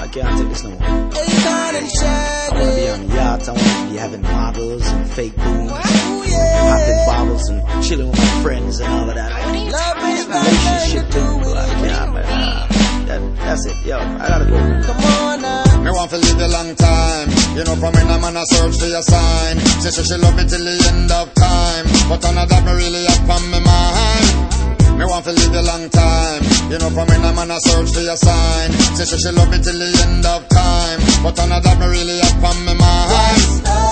can't take this no more. I wanna be on yachts, I wanna be having models and fake booms, popping bottles and chilling with my friends and all of that. Relationship thing, yeah, man. That's it, yo. I gotta go. Come on now. Me want to live a long time. You know, from when I'm on a search for a sign. She love me till the end of time. But none of that me really up on my mind. Me want to live a long time. You know, from when I'm on a search for a sign. She love me till the end of time. But none of that me really up on my mind.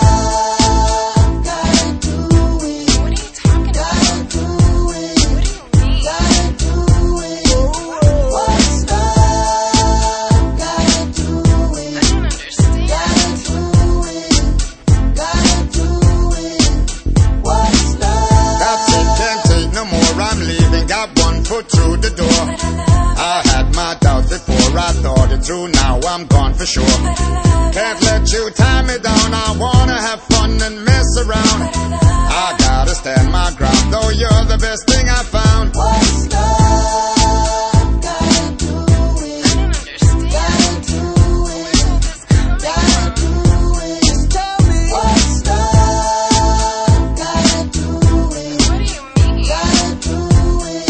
Foot through the door. I had my doubts before, I thought it through, now I'm gone for sure. Can't let you tie me down, I wanna have fun and mess around. I gotta stand my ground, though you're the best thing I found. What's love gotta do with? Gotta do with. Gotta do with. Just tell me. What's love gotta do with? What do you mean? Gotta do with.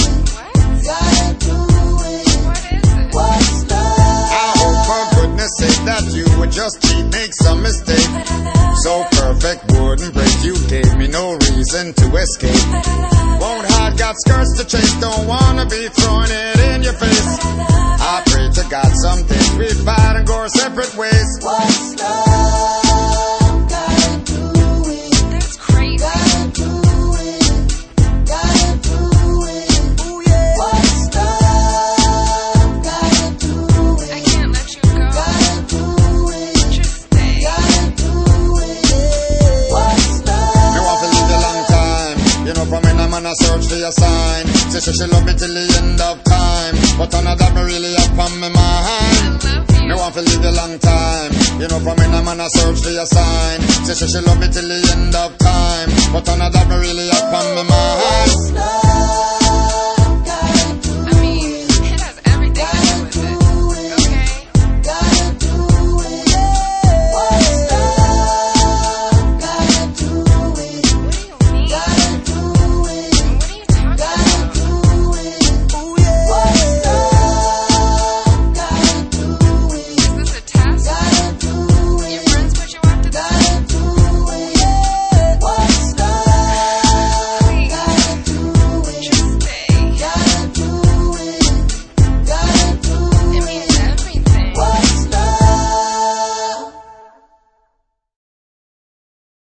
Say that you would just cheat, make some mistake. So perfect wouldn't break, you gave me no reason to escape. Won't hide, got skirts to chase, don't wanna be throwing it in your face. I pray to God someday we fight and go our separate ways. What's love gotta do with? That's crazy. Gotta do with. Gotta do with. Ooh, yeah. What's love gotta do with? I can't let you go. Gotta do with. Just stay. Gotta do with. What's love? Me want to live a long time. You know, from when I'm on a search for a sign. She love me till the end of time. But none of that me really up on my mind. I love you. Me want to live a long time. You know, from when I'm on a search for a sign. She love me till the end of time. But none of that me really up on my mind. What's love?